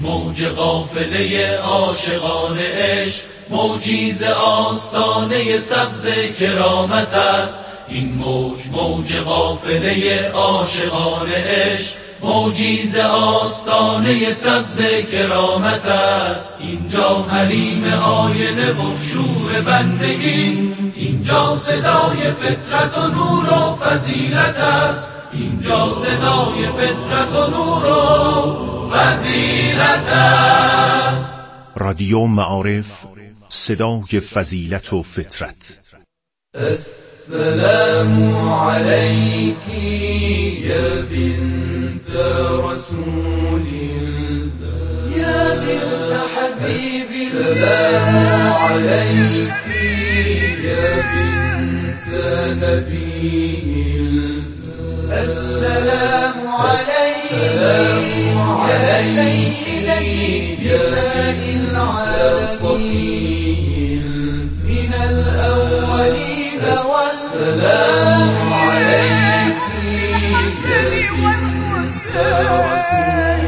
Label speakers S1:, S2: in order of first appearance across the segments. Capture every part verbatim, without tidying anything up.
S1: موج قافله عاشقان عشق، موجی ز آستانه سبز کرامت است. این موج موج قافله عاشقان عشق، موجی ز آستانه سبز کرامت است. اینجا حریم آینه و شور بندگی، اینجا صدای فطرت و نور و فضیلت است. اینجا صدای فطرت و نور و فضیلت است.
S2: رادیو معارف، صدای فضیلت و فطرت.
S1: السلام علیکی یا بنت رسول الله، یا بنت حبیب الله. السلام علیکی یا بنت نبی الله، السلام علیکی یا سیدتی نساء العالمین من الأولین والسلام عليك الحسن والحسين.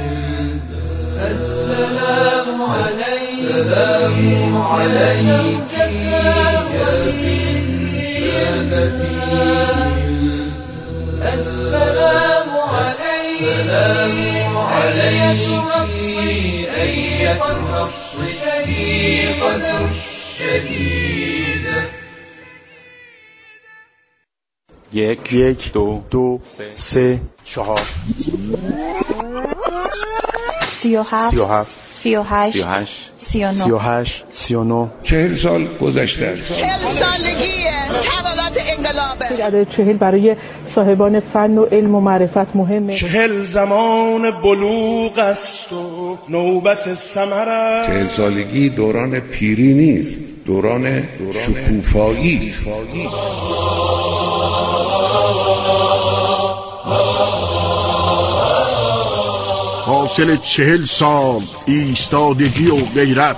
S1: السلام عليك السلام عليك يا نبي. السلام عليك السلام عليك أيتها الصديقة الشديدة.
S3: یک یک دو دو سه چهار
S4: سی و هفت سی و هفت سی و هشت سی و هشت سی و نه
S3: سی و هشت سی و نه
S5: چهل سال گذشته.
S6: چهل سالگی تمامات انقلابه.
S7: عدد چهل برای صاحبان فن و علم و معرفت مهمه.
S8: چهل زمان بلوغ است و نوبت ثمر است.
S5: چهل سالگی دوران پیری نیست، دوران شکوفایی است.
S2: حاصل چهل سال ایستادگی و غیرت،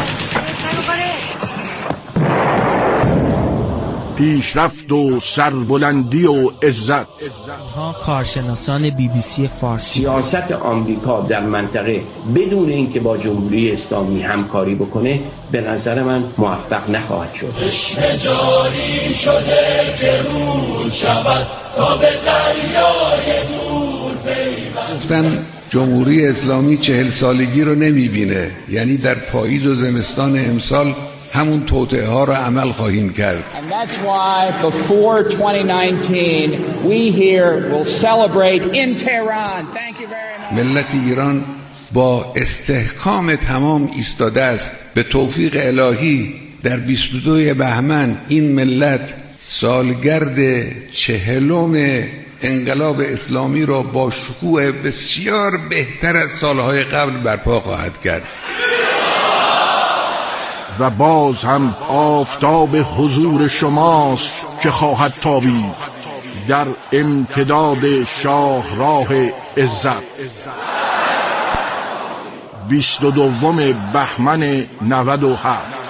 S2: پیشرفت و سربلندی و عزت.
S9: ها کارشناسان بی بی سی فارسی.
S10: سیاست آمریکا در منطقه بدون اینکه با جمهوری اسلامی همکاری بکنه به نظر من موفق نخواهد شد.
S1: چشم جاری شده که رود شود تا به دریای دور پیوند.
S5: گفتن جمهوری اسلامی چهل سالگی رو نمیبینه، یعنی در پاییز و زمستان امسال همون توطئه ها رو عمل خواهیم کرد.
S11: And that's why before twenty nineteen we here will celebrate in Tehran. Thank you very much.
S5: ملت ایران با استحکام تمام ایستاده است. به توفیق الهی در بیست و دو بهمن این ملت سالگرد چهلم انقلاب اسلامی را با شکوه بسیار بهتر از سالهای قبل برپا خواهد کرد.
S2: و باز هم آفتاب حضور شماست که خواهد تابید در امتداد شاهراه عزت. بیست و دوم بهمن نود و هفت.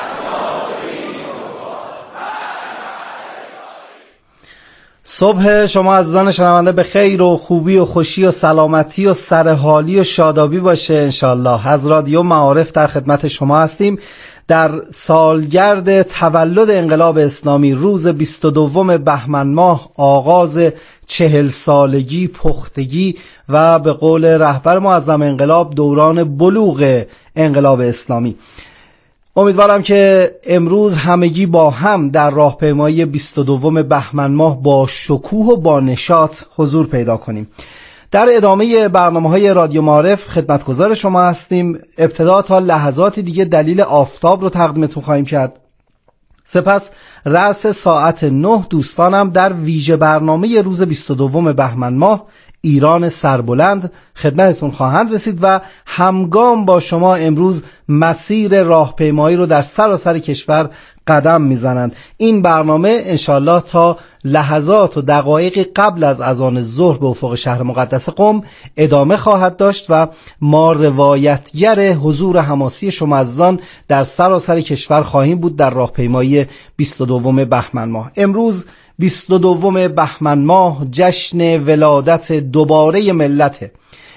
S12: صبح شما عزیزان شنونده به خیر و خوبی و خوشی و سلامتی و سرحالی و شادابی باشه انشالله. از رادیو معارف در خدمت شما هستیم در سالگرد تولد انقلاب اسلامی، روز بیست و دوم بهمن ماه، آغاز چهل سالگی، پختگی و به قول رهبر معظم انقلاب دوران بلوغ انقلاب اسلامی. امیدوارم که امروز همگی با هم در راهپیمایی بیست و دوم بهمن ماه با شکوه و با نشاط حضور پیدا کنیم. در ادامه برنامه‌های رادیو معارف خدمتگزار شما هستیم. ابتدا تا لحظات دیگه دلیل آفتاب رو تقدیمتون خواهیم کرد. سپس رأس ساعت نه دوستانم در ویژه برنامه روز بیست و دوم بهمن ماه ایران سربلند خدمتتون خواهند رسید و همگام با شما امروز مسیر راهپیمایی رو در سراسر کشور قدم میزنند. این برنامه انشالله تا لحظات و دقایق قبل از اذان ظهر به افق شهر مقدس قم ادامه خواهد داشت و ما روایتگر حضور حماسی شما عزیزان در سراسر کشور خواهیم بود در راهپیمایی بیست و دوم بهمن ماه. امروز بیست و دوم بهمن ماه جشن ولادت دوباره ملت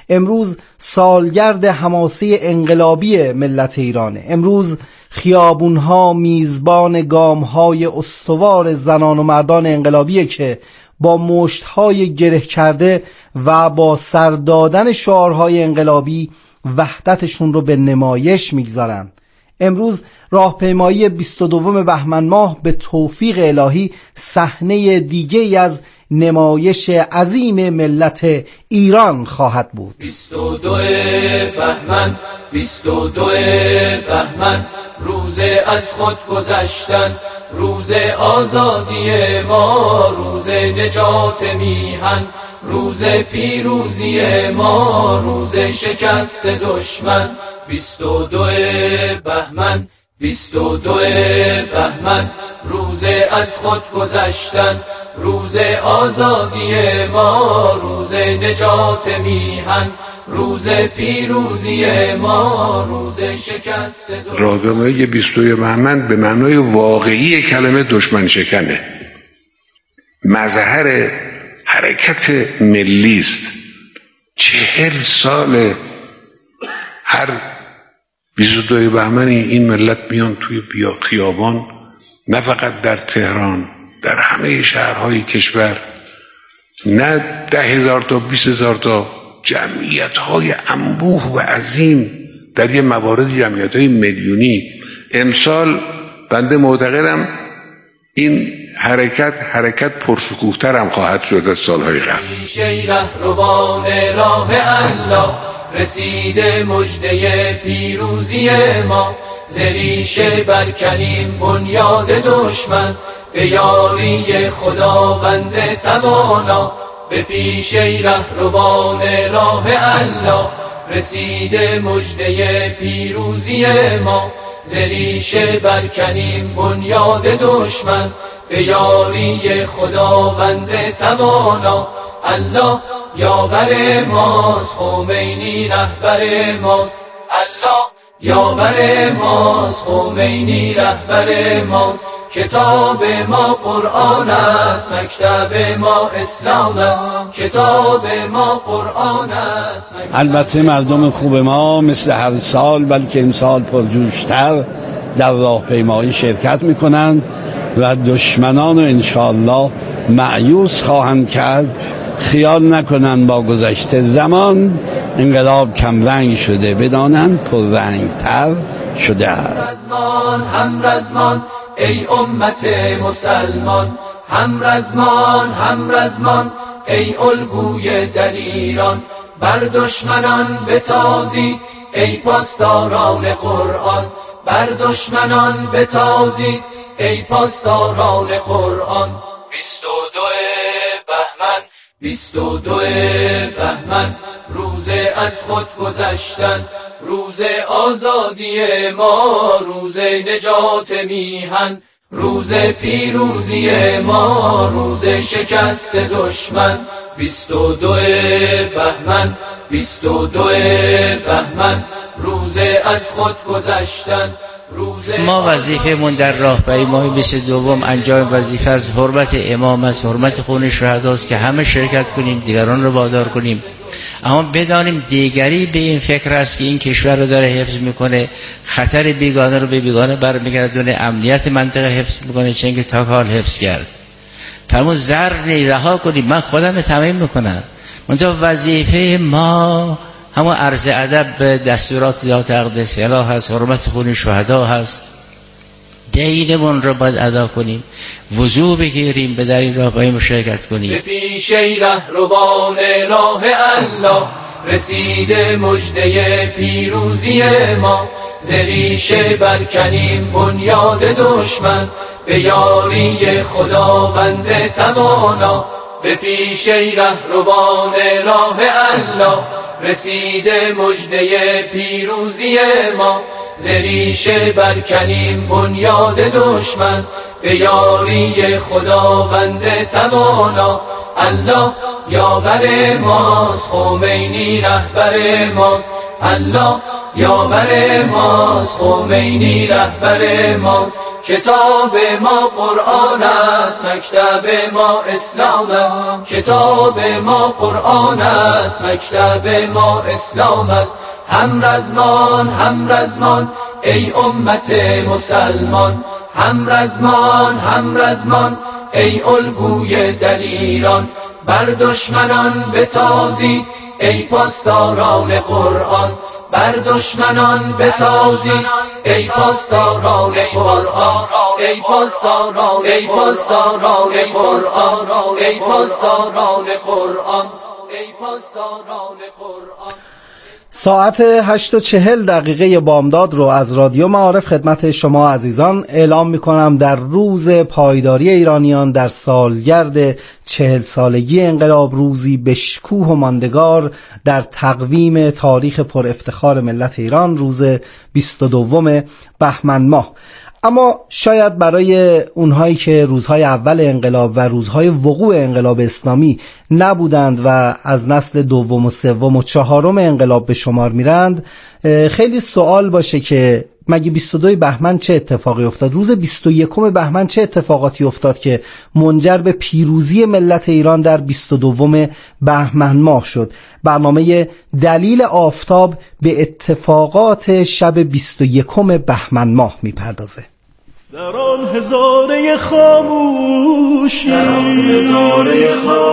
S12: امروز سالگرد حماسه انقلابی ملت ایرانه. امروز خیابونها میزبان گامهای استوار زنان و مردان انقلابیه که با مشتهای گره کرده و با سر دادن شعارهای انقلابی وحدتشون رو به نمایش میگذارن. امروز راهپیمایی بیست و دوم بهمن ماه به توفیق الهی صحنه دیگه‌ای از نمایش عظیم ملت ایران خواهد بود.
S1: بیست و دو بهمن، بیست و دو بهمن، روز از خود گذشتن، روز آزادی ما، روز نجات میهن، روز پیروزی ما، روز شکست دشمن. بیست و دو بهمن، بیست و دو بهمن، روز از خود گذشتن، روز آزادی ما، روز نجات میهن، روز پیروزی ما، روز شکست دشمن.
S5: راهپیمایی بیست و دو بهمن به معنای واقعی کلمه دشمن شکنه، مظهر حرکت ملی است. چهل سال هر بیست و دو بهمن این ملت میان توی بیا خیابان، نه فقط در تهران، در همه شهرهای کشور، نه ده هزار تا بیست هزار تا، جمعیت های انبوه و عظیم، در یه موارد جمعیت های میلیونی. امسال بنده معتقدم این حرکت حرکت پرشکوه‌تر هم خواهد شد از سالهای قبل.
S1: رهروان راه الله رسیده مژده پیروزی ما، زریشه برکنیم بنیاد دشمن، به یاری خداوند توانا. به پیش رهروان راه الله رسیده مژده پیروزی ما، زریشه برکنیم بنیاد دشمن، به یاری خداوند توانا. الله یاور ماست، خمینی رهبر ماست، الله یاور ماست، خمینی رهبر ماست. کتاب ما قرآن است، مکتب ما اسلام است، کتاب ما قرآن است.
S13: البته مردم خوب ما مثل هر سال بلکه امسال پرجوشتر در راهپیمایی شرکت میکنند و دشمنان رو انشاءالله مأیوس خواهند کرد. خیال نکنن با گذشته زمان انقلاب کم رنگ شده، بدانن پر رنگ تر شده است.
S1: رزمان هم رزمان ای امت مسلمان، هم رزمان هم رزمان ای الگوی دلیران، بر دشمنان بتازید ای پاسداران قرآن، بر دشمنان بتازید ای پاسداران قرآن. بیست و دو بهمن، بیست و دو بهمن، روز از خود گذشتن، روز آزادی ما، روز نجات میهن، روز پیروزی ما، روز شکست دشمن. بیست و دو بهمن، بیست و دو بهمن، روز از خود گذشتن.
S14: ما وظیفه‌مون در راهپیمایی بیست و دوم انجام وظیفه از حرمت امام است، حرمت خون شهداست که همه شرکت کنیم، دیگران رو وادار کنیم. اما بدانیم دیگری به این فکر است که این کشور رو داره حفظ میکنه، خطر بیگانه رو به بیگانه برمیگردونه، امنیت منطقه حفظ میکنه، چون که تا حال حفظ کرد. فرمود زر رها کنیم، من خودم تمرین میکنم. منتها وظیفه ما همون عرض ادب به دستورات ذات اقدس الهی هست، حرمت خون شهدا هست، دینمون رو باید ادا کنیم، وضو بگیریم، به در این راه باید مشارکت کنیم.
S1: به پیش رهروان راه الله رسیده مژده پیروزی ما، زریشه برکنیم بنیاد دشمن، به یاری خداوند توانا. به پیش رهروان راه الله رسیده مژده پیروزی ما، زریشه برکنیم بنیاد دشمن، به یاری خداوند توانا. الله یاور ماست، خمینی رهبر ماست، الله یاور ماست، خمینی رهبر ماست. کتاب ما قرآن است، مکتب ما اسلام است. کتاب ما قرآن است، مکتب ما اسلام است. هم رزمان هم رزمان ای امت مسلمان، هم رزمان هم رزمان ای الگوی دلیران. بر دشمنان بتازید ای پاسداران قرآن، بر دشمنان بتازید ای پاسداران قرآن، ای پاسداران ای پاسداران قرآن، ای پاسداران قرآن، ای پاسداران قرآن.
S12: ساعت هشت و چهل دقیقه بامداد رو از رادیو معارف خدمت شما عزیزان اعلام میکنم در روز پایداری ایرانیان در سالگرد چهل سالگی انقلاب، روزی به شکوه و ماندگار در تقویم تاریخ پر افتخار ملت ایران، روز بیست و دوم بهمن ماه. اما شاید برای اونهایی که روزهای اول انقلاب و روزهای وقوع انقلاب اسلامی نبودند و از نسل دوم و سوم و چهارم انقلاب به شمار میرند، خیلی سوال باشه که مگه بیست و دوم بهمن چه اتفاقی افتاد؟ روز بیست و یکم بهمن چه اتفاقاتی افتاد که منجر به پیروزی ملت ایران در بیست و دوم بهمن ماه شد؟ برنامه دلیل آفتاب به اتفاقات شب بیست و یکم بهمن ماه میپردازه.
S8: در آن هزاره خاموشی، در آن هزاره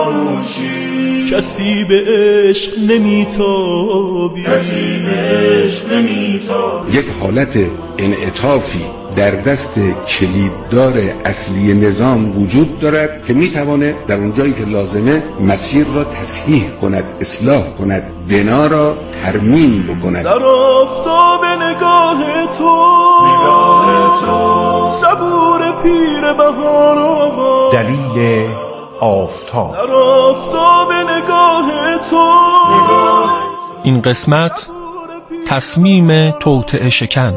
S8: خاموشی کسی به عشق نمیتابی، کسی به عشق نمیتابی.
S5: یک حالت انعطافی در دست کلیددار اصلی نظام وجود دارد که میتواند در اون جایی که لازمه مسیر را تصحیح کند، اصلاح کند، بنا را ترمیم بکند.
S8: در آفتاب نگاه تو، نگاه تو صبور پیر بهار آقا.
S2: دلیل آفتاب.
S8: در آفتاب نگاه تو، نگاه تو.
S15: این قسمت تصمیم توطئه شکن.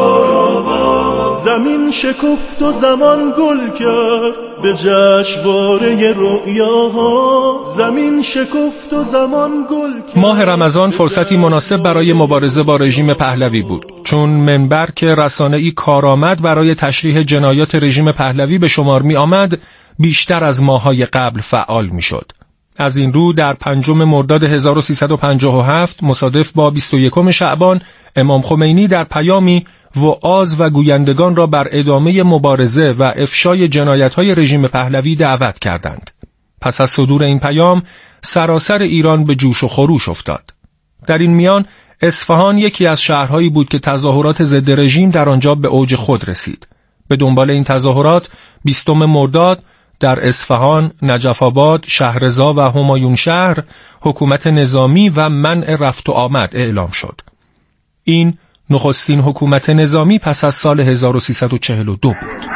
S8: زمین شکفت و زمان گل کرد به جشنواره رؤیاها، زمین شکفت و زمان گل کرد.
S15: ماه رمضان فرصتی مناسب برای مبارزه با رژیم پهلوی بود، چون منبر که رسانه‌ای کارآمد برای تشریح جنایات رژیم پهلوی به شمار می آمد، بیشتر از ماه‌های قبل فعال می شد. از این رو در پنجم مرداد هزار و سیصد و پنجاه و هفت مصادف با بیست و یکم شعبان، امام خمینی در پیامی وعاظ و گویندگان را بر ادامه مبارزه و افشای جنایت‌های رژیم پهلوی دعوت کردند. پس از صدور این پیام، سراسر ایران به جوش و خروش افتاد. در این میان، اصفهان یکی از شهرهایی بود که تظاهرات ضد رژیم در آنجا به اوج خود رسید. به دنبال این تظاهرات، بیستم مرداد در اصفهان، نجف آباد، شهرضا و همایون شهر حکومت نظامی و منع رفت و آمد اعلام شد. این نخستین حکومت نظامی پس از سال هزار و سیصد و چهل و دو بود.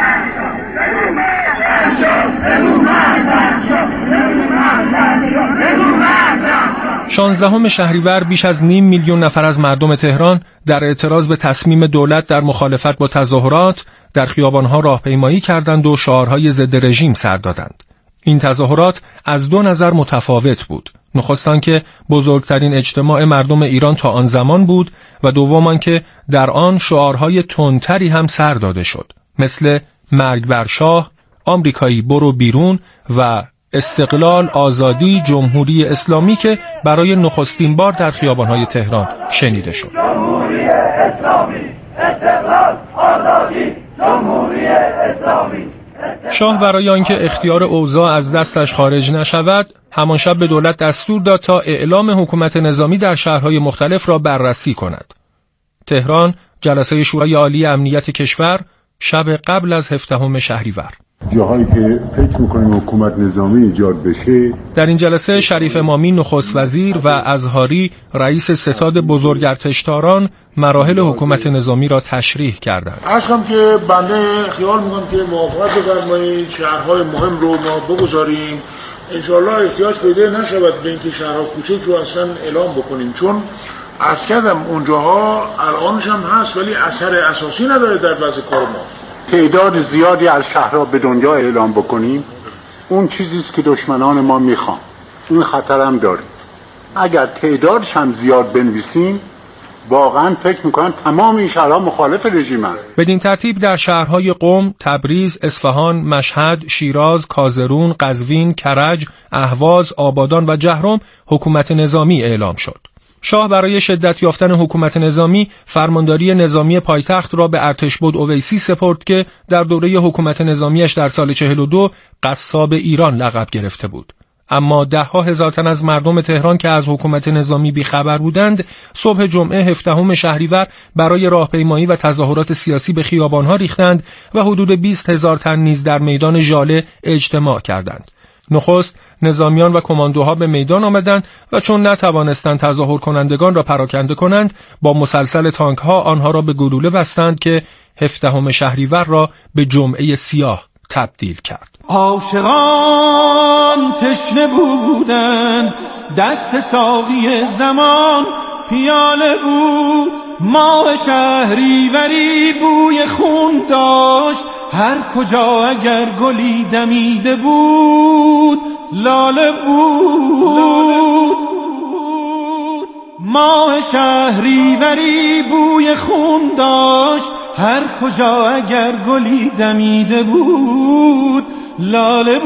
S15: شانزدهم شهریور بیش از نیم میلیون نفر از مردم تهران در اعتراض به تصمیم دولت در مخالفت با تظاهرات در خیابانها راهپیمایی کردند و شعارهای ضد رژیم سر دادند. این تظاهرات از دو نظر متفاوت بود. نخست آنکه بزرگترین اجتماع مردم ایران تا آن زمان بود و دوم آنکه در آن شعارهای تندتری هم سر داده شد، مثل مرگ بر شاه، آمریکایی برو بیرون و استقلال، آزادی، جمهوری اسلامی که برای نخستین بار در خیابان‌های تهران شنیده شد.
S16: جمهوری اسلامی، استقلال، آزادی، جمهوری اسلامی.
S15: شاه برای آنکه اختیار اوضاع از دستش خارج نشود، همان شب به دولت دستور داد تا اعلام حکومت نظامی در شهرهای مختلف را بررسی کند. تهران، جلسه شورای عالی امنیت کشور، شب قبل از هفدهم شهریور.
S17: جاهایی که فکر میکنیم حکومت نظامی ایجاد بشه.
S15: در این جلسه شریف امامی نخست وزیر و ازهاری رئیس ستاد بزرگارتشتاران مراحل حکومت نظامی را تشریح کردند.
S17: عرضم که بنده خیال میکنم که موافقت بفرمایید شهرهای مهم رو ما بگذاریم، انشاءالله احتیاج پیدا نشود به اینکه شهرها کوچک رو اصلا اعلام بکنیم، چون عرض کردم اونجاها الانش هم هست ولی اثر اساسی نداره در وضع کار ما. تعداد زیادی از شهرها به دنیا اعلام بکنیم اون چیزیست که دشمنان ما میخوان. این خطر هم داریم. اگر تعدادش هم زیاد بنویسیم
S18: واقعا فکر میکنن تمام این شهرها مخالف رژیمن.
S15: بدین ترتیب در شهرهای قم، تبریز، اصفهان، مشهد، شیراز، کازرون، قزوین، کرج، اهواز، آبادان و جهرم حکومت نظامی اعلام شد. شاه برای شدت یافتن حکومت نظامی فرمانداری نظامی پایتخت را به ارتشبد اویسی سپرد که در دوره حکومت نظامیش در سال چهل و دو قصاب ایران لقب گرفته بود. اما ده ها هزار تن از مردم تهران که از حکومت نظامی بیخبر بودند، صبح جمعه هفدهم شهریور برای راهپیمایی و تظاهرات سیاسی به خیابانها ریختند و حدود بیست هزار تن نیز در میدان ژاله اجتماع کردند. نخست نظامیان و کماندوها به میدان آمدند و چون نتوانستند تظاهر کنندگان را پراکنده کنند، با مسلسل تانک ها آنها را به گلوله بستند که هفدهم شهریور را به جمعه سیاه تبدیل کرد.
S8: عاشقان تشنه بودن، دست ساقی زمان پیاله بود، ماه شهریوری بوی خون داشت، هر کجا اگر گلی دمیده بود لاله بود. ماه شهریوری بوی خون داشت، هر کجا اگر گلی دمیده بود لاله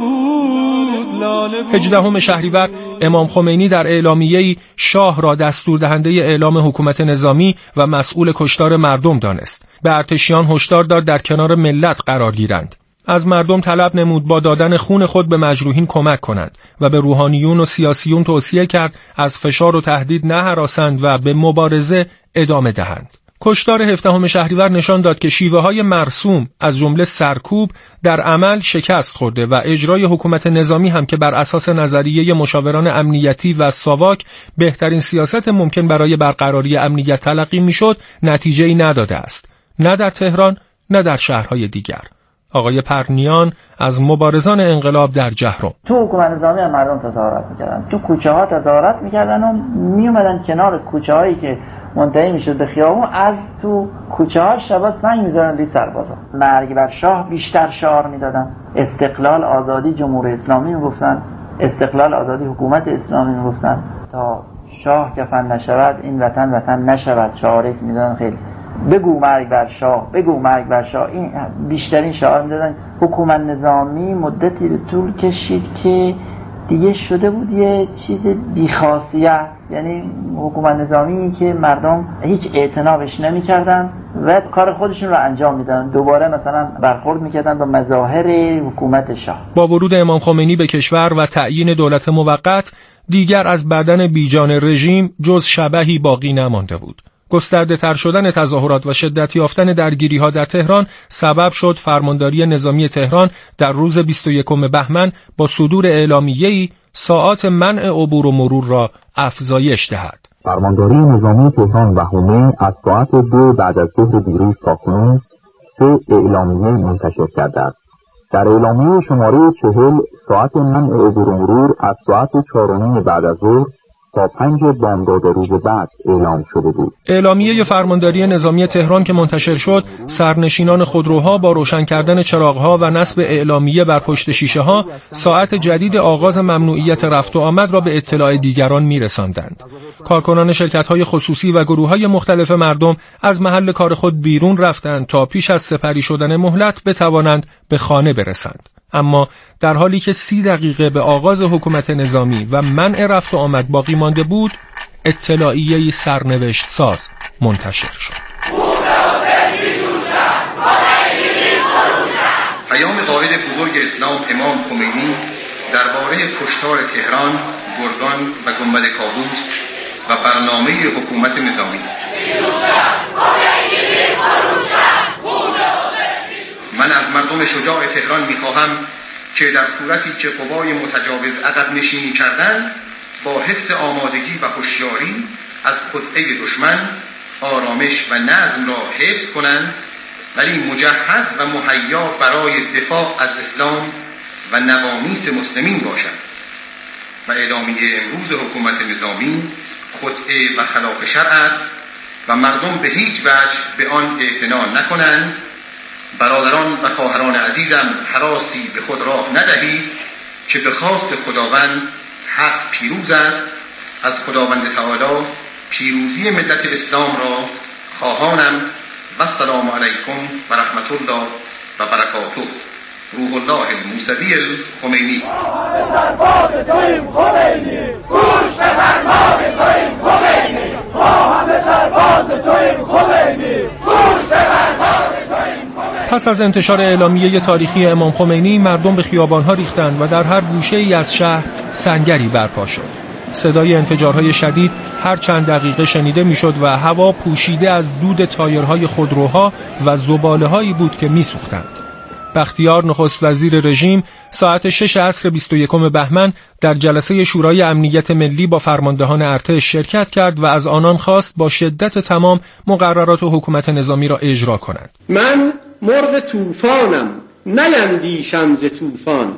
S8: بود، لاله بود.
S15: هجدهم شهریور امام خمینی در اعلامیه‌ای شاه را دستور دهنده اعلام حکومت نظامی و مسئول کشتار مردم دانست. به ارتشیان هشدار داد در کنار ملت قرار گیرند. از مردم طلب نمود با دادن خون خود به مجروحین کمک کنند و به روحانیون و سیاسیون توصیه کرد از فشار و تهدید نهراسند و به مبارزه ادامه دهند. کشتار هفدهم شهریور نشان داد که شیوه‌های مرسوم از جمله سرکوب در عمل شکست خورده و اجرای حکومت نظامی هم که بر اساس نظریه مشاوران امنیتی و ساواک بهترین سیاست ممکن برای برقراری امنیت تلقی میشد، نتیجه‌ای نداده است، نه در تهران نه در شهرهای دیگر. آقای پرنیان از مبارزان انقلاب در جهرم:
S19: تو حکومت نظامی هم مردم تظاهرات میکردن، تو کوچه ها تظاهرات میکردن و میومدن کنار کوچه هایی که منتهی میشد به خیابون، از تو کوچه ها شبا سنگ میزدن به سربازا. مرگ بر شاه بیشتر شعار میدادن، استقلال آزادی جمهوری اسلامی میگفتن، استقلال آزادی حکومت اسلامی میگفتن، تا شاه کفن نشود این وطن وطن نشود شعاری که میدادن. خیلی بگو مرگ بر شاه، بگو مرگ بر شاه، این بیشترین شعار میدادن. حکومت نظامی مدتی به طول کشید که دیگه شده بود یه چیز بیخاصیت، یعنی حکومت نظامی که مردم هیچ اعتنا بهش نمی‌کردن و کار خودشون رو انجام میدادن، دوباره مثلا برخورد می‌کردن با مظاهر حکومت شاه.
S15: با ورود امام خمینی به کشور و تعیین دولت موقت، دیگر از بدن بیجان رژیم جز شبحی باقی نمانده بود. گسترده تر شدن تظاهرات و شدت یافتن درگیری ها در تهران سبب شد فرمانداری نظامی تهران در روز بیست و یکم بهمن با صدور اعلامیه‌ای ساعات منع عبور و مرور را افزایش دهد.
S20: فرمانداری نظامی تهران و حومه از ساعت دو بعد از ظهر دیروز تاکنون سه اعلامیه منتشر کرده است. در اعلامیه شماره چهل ساعت منع عبور و مرور از ساعت چهار و نیم بعد از ظهر تا پنج بامداد روز بعد اعلام شده بود.
S15: اعلامیه فرمانداری نظامی تهران که منتشر شد، سرنشینان خودروها با روشن کردن چراغها و نصب اعلامیه بر پشت شیشه ها ساعت جدید آغاز ممنوعیت رفت و آمد را به اطلاع دیگران میرساندند. کارکنان شرکت‌های خصوصی و گروه‌های مختلف مردم از محل کار خود بیرون رفتند تا پیش از سپری شدن مهلت بتوانند به خانه برسند. اما در حالی که سی دقیقه به آغاز حکومت نظامی و منع رفت و آمد باقی مانده بود، اطلاعیه‌ای سرنوشت ساز منتشر شد.
S21: پیام قائد بزرگ اسلام امام خمینی درباره کشتار تهران، گرگان و گنبد کاووس و برنامه حکومت نظامی. من از مردم شجاع تهران می‌خواهم که در صورتی که قوای متجاوز عقب نشینی کردند، با حفظ آمادگی و هوشیاری از خطه دشمن آرامش و نظم را حفظ کنند، ولی مجهز و مهیا برای دفاع از اسلام و نوامیس مسلمین باشند. و اعلامیه امروز حکومت نظامی خطئه و خلاف شرع است و مردم به هیچ وجه به آن اعتنا نکنند. برادران و خواهران عزیزم، هراسی به خود راه ندهید که به خواست خداوند حق پیروز است. از خداوند تعالی پیروزی ملت اسلام را خواهانم و السلام علیکم و رحمت الله و برکاته. روح الله الموسوی الخمینی.
S16: سرباز تویم خمینی، گوش به فرمان تویم خمینی، ما همه سرباز تویم خمینی، گوش به فرمان تویم خمینی.
S15: پس از انتشار اعلامیه تاریخی امام خمینی، مردم به خیابان‌ها ریختند و در هر گوشه‌ای از شهر سنگری برپا شد. صدای انفجارهای شدید هر چند دقیقه شنیده میشد و هوا پوشیده از دود تایرهای خودروها و زباله‌هایی بود که میسوختند. بختیار نخست وزیر رژیم ساعت شش عصر بیست و یکم بهمن در جلسه شورای امنیت ملی با فرماندهان ارتش شرکت کرد و از آنان خواست با شدت تمام مقررات حکومت نظامی را اجرا کنند.
S4: من مرغ طوفانم، نیندیشم ز طوفان،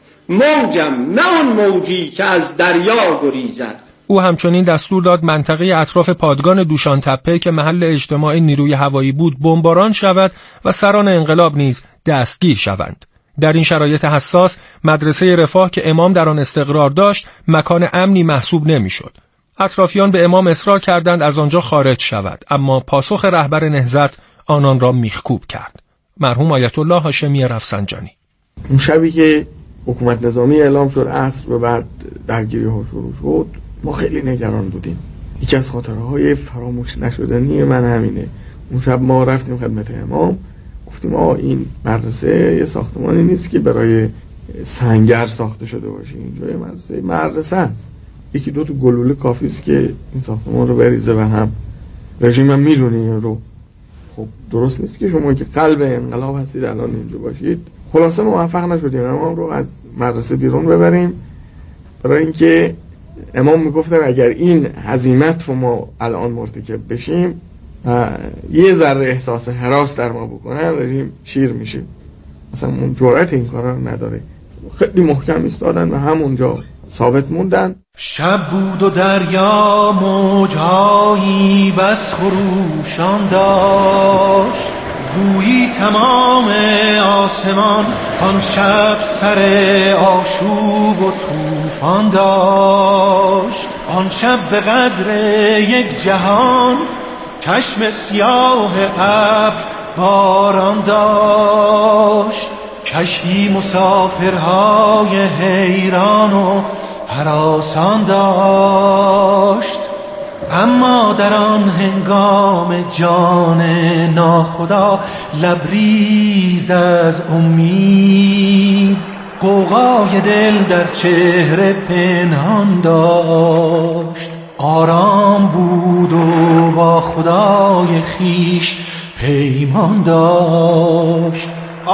S4: موجم نه آن موجی که از دریا گریزد.
S15: او همچنین دستور داد منطقه اطراف پادگان دوشان تپه که محل اجتماع نیروی هوایی بود بمباران شود و سران انقلاب نیز دستگیر شوند. در این شرایط حساس مدرسه رفاه که امام در آن استقرار داشت مکان امنی محسوب نمیشد. اطرافیان به امام اصرار کردند از آنجا خارج شود، اما پاسخ رهبر نهضت آنان را میخکوب کرد. مرحوم آیت الله هاشمی رفسنجانی.
S22: اون شبی که حکومت نظامی اعلام شد عصر و بعد درگیری ها شروع شد، ما خیلی نگران بودیم. یکی از خاطره‌های فراموش نشدنی من همینه. اون شب ما رفتیم خدمت امام، گفتیم آه این مدرسه یه ساختمانی نیست که برای سنگر ساخته شده باشه، اینجا یه مدرسه مدرسه است. یکی دو تا گلوله کافی است که این ساختمان رو بریزه و هم رژیم هم میدونه رو. خب درست نیست که شما که قلب انقلاب هستید الان اینجا باشید. خلاصه موفق نشدیم امام رو از مدرسه بیرون ببریم، برای اینکه امام میگفتن اگر این هزیمت رو ما الان مرتکب بشیم یه ذره احساس هراس در ما بکنن رژیم شیر میشه، مثلا اون جرأت این کارا نداره. خیلی محکم ایستادن و همونجا ثابت موندن.
S8: شب بود و دریا موجهایی بس خروشان داشت، گویی تمام آسمان آن شب سر آشوب و طوفان داشت. آن شب به قدر یک جهان چشم سیاه ابر باران داشت. کشتی مسافرهای حیران و هراسان داشت، اما در آن هنگام جان ناخدا لبریز از امید غوغای دل در چهره پنهان داشت. آرام بود و با خدای خیش پیمان داشت.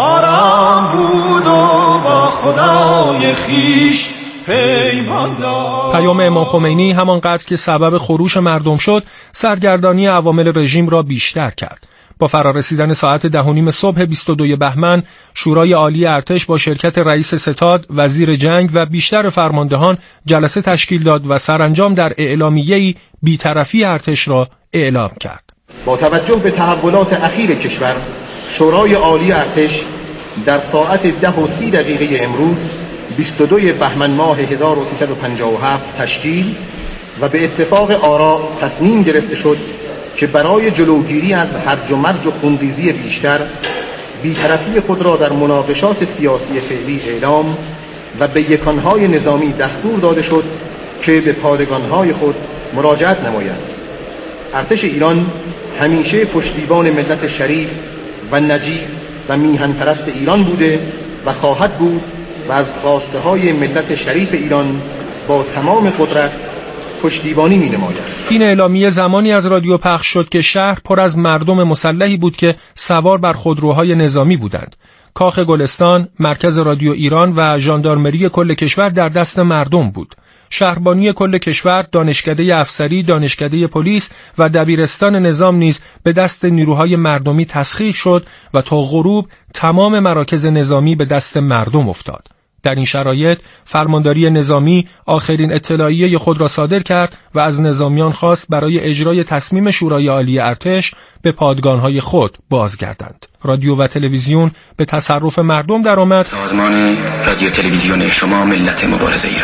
S8: آرام بود و با خدای خیش پیمان داشت.
S15: پیام امام خمینی همانقدر که سبب خروش مردم شد، سرگردانی عوامل رژیم را بیشتر کرد. با فرارسیدن ساعت ده و نیم صبح بیست و دوم بهمن، شورای عالی ارتش با شرکت رئیس ستاد، وزیر جنگ و بیشتر فرماندهان جلسه تشکیل داد و سرانجام در اعلامیه‌ای بی‌طرفی ارتش را اعلام کرد.
S21: با توجه به تحولات اخیر کشور، شورای عالی ارتش در ساعت ده و سی دقیقه امروز بیست و دوم بهمن ماه هزار و سیصد و پنجاه و هفت تشکیل و به اتفاق آرا تصمیم گرفته شد که برای جلوگیری از هرج و مرج و خونریزی بیشتر، بی‌طرفی خود را در مناقشات سیاسی فعلی اعلام و به یکانهای نظامی دستور داده شد که به پادگانهای خود مراجعت نمایند. ارتش ایران همیشه پشتیبان ملت شریف و نجیب و میهن پرست ایران بوده و خواهد بود و از خواسته های ملت شریف ایران با تمام قدرت پشتیبانی می نماید.
S15: این اعلامیه زمانی از رادیو پخش شد که شهر پر از مردم مسلحی بود که سوار بر خودروهای نظامی بودند. کاخ گلستان، مرکز رادیو ایران و ژاندارمری کل کشور در دست مردم بود. شهربانی کل کشور، دانشکده افسری، دانشکده پلیس و دبیرستان نظام نیز به دست نیروهای مردمی تسخیر شد و تا غروب تمام مراکز نظامی به دست مردم افتاد. در این شرایط فرمانداری نظامی آخرین اطلاعیه خود را صادر کرد و از نظامیان خواست برای اجرای تصمیم شورای عالی ارتش به پادگانهای خود بازگردند. رادیو و تلویزیون به تصرف مردم درآمد.
S21: سازمان رادیو تلویزیون شما ملت مبارزه ایران.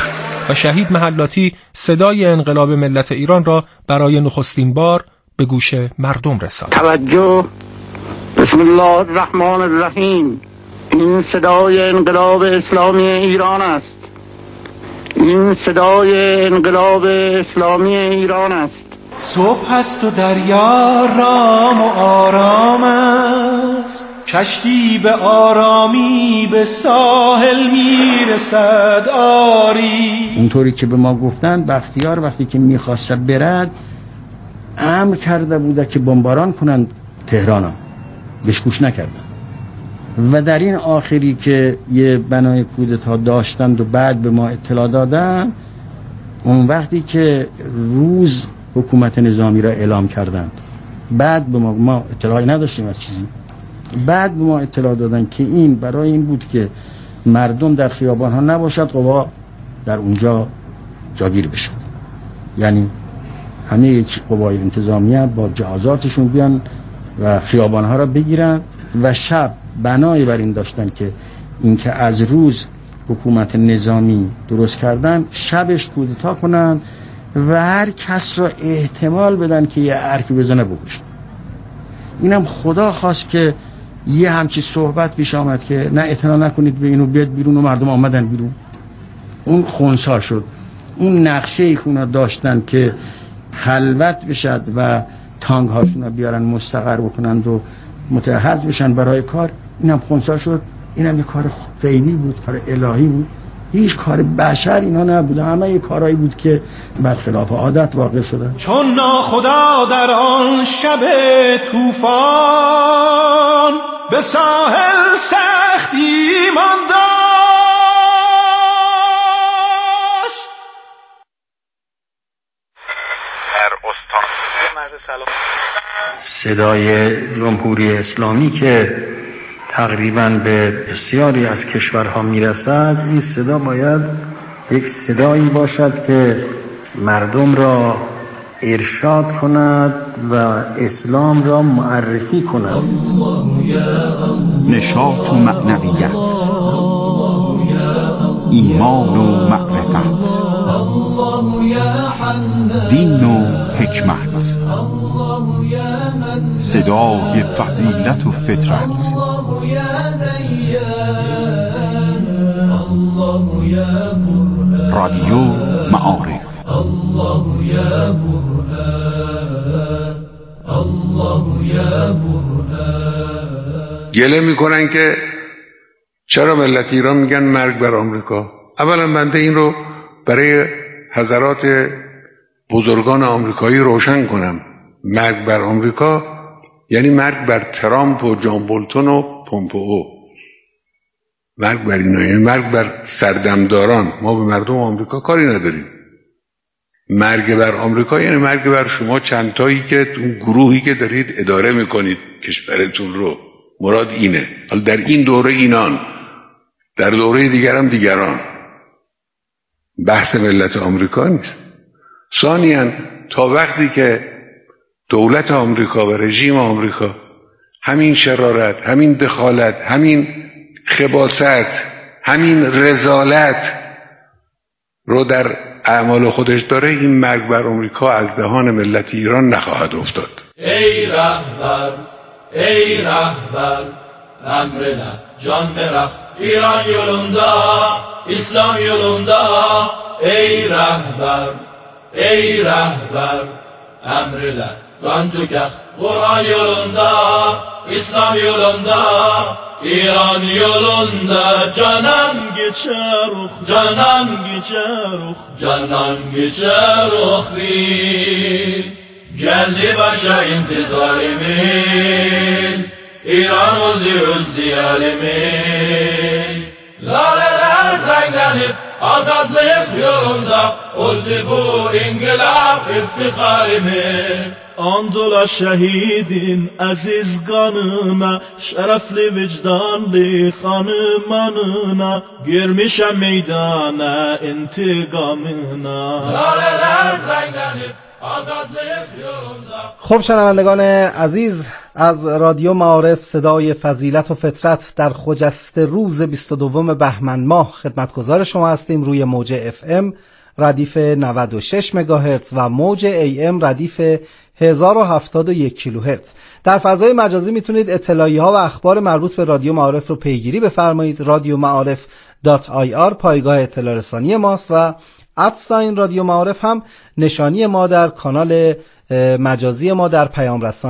S15: و شهید محلاتی صدای انقلاب ملت ایران را برای نخستین بار به گوش مردم رساند.
S18: توجه، بسم الله الرحمن الرحیم. این صدای انقلاب اسلامی ایران است. این صدای انقلاب اسلامی ایران است.
S8: صبح است و دریا رام و آرام است، کشتی به آرامی به ساحل میرسد آری.
S3: اونطوری که به ما گفتن بختیار وقتی که میخواست برد امر کرده بوده که بمباران کنند تهران، بهش گوش نکردن. و در این آخری که یه بنای کودتا داشتند و بعد به ما اطلاع دادن، اون وقتی که روز حکومت نظامی را اعلام کردند، بعد به ما, ما اطلاعی نداشتیم از چیزی، بعد به ما اطلاع دادن که این برای این بود که مردم در خیابان ها نباشد، قوا در اونجا جاگیر بشد. یعنی همه قوای انتظامیه با جهازاتشون بیان و خیابان ها را بگیرن و شب بنای بر این داشتن که اینکه از روز حکومت نظامی درست کردن، شبش کودتا کنن و هر کس را احتمال بدن که یه حرفی بزنه بکشن. اینم خدا خواست که یه همچی صحبت پیش آمد که نه اعتنا نکنید به اینو، بیاد بیرون، و مردم آمدن بیرون. اون خونسا شد. اون نقشه ای که داشتن که خلوت بشد و تانگ هاشون رو بیارن مستقر بکنند و متحض بشن برای کار، اینم خونسا شد. اینم یه کار غیبی بود، کار الهی بود، هیچ کار بشر اینا نبوده، همه یه کارایی بود که برخلاف عادت واقع شده.
S8: چون ناخدا در آن شب طوفان به ساحل سخت ایمان داشت.
S6: در استان مرز سلام
S3: صدای جمهوری اسلامی که تقریباً به بسیاری از کشورها میرسد، این صدا باید یک صدایی باشد که مردم را ارشاد کند و اسلام را معرفی کند.
S2: نشاط و معنویت، ایمان و معرفت، دین و حکمت، صدای فضیلت و فطرت، رادیو معارف.
S5: گله میکنن که چرا ملت ایران میگن مرگ بر آمریکا. اولا بنده این رو برای حضرات بزرگان آمریکایی روشن کنم. مرگ بر آمریکا یعنی مرگ بر ترامپ و جان بولتون و پومپئو. مرگ بر اینا یعنی مرگ بر سردمداران. ما به مردم آمریکا کاری نداریم. مرگ بر آمریکا یعنی مرگ بر شما چندتایی که اون گروهی که دارید اداره میکنید کشورتون رو. مراد اینه. حالا در این دوره اینان، در دوره دیگر هم دیگران. بحث ملت آمریکا نیست. ثانیاً تا وقتی که دولت آمریکا و رژیم آمریکا همین شرارت، همین دخالت، همین خباثت، همین رذالت رو در اعمال خودش داره، این مرگ بر آمریکا از دهان ملت ایران نخواهد افتاد.
S1: ای رهبر، ای رهبر، امرله جان برخ ایران یولوندا، اسلام یولوندا. ای رهبر، ای رهبر، امرله جان تو کخ قرآن یولوندا، اسلام یولوندا، ایران یولوندا. جانم گچرخ، جانم گچرخ، جانم گچرخ بیز، geldi başa intizarimiz, İran oldu öz diyarimiz. Laleler renklenip azadlık yolunda oldu bu inkılap iftiharimiz.
S8: Andola şehidin aziz kanına, şerefli vicdanlı hanımanına, girmişem meydana intikamına.
S1: Laleler renklenip
S12: خب شنوندگان عزیز، از رادیو معارف صدای فضیلت و فطرت در خجسته روز بیست و دوم بهمن ماه خدمتگزار شما هستیم روی موج اف ام ردیف نود و شش مگاهرتز و موج ای ام ردیف هزار و هفتاد و یک کیلوهرتز. در فضای مجازی میتونید اطلاعیه ها و اخبار مربوط به رادیو معارف رو پیگیری بفرمایید. رادیو معارف دات آی آر پایگاه اطلاع رسانی ماست و ادساین رادیو معارف هم نشانی ما در کانال مجازی ما در پیام رسان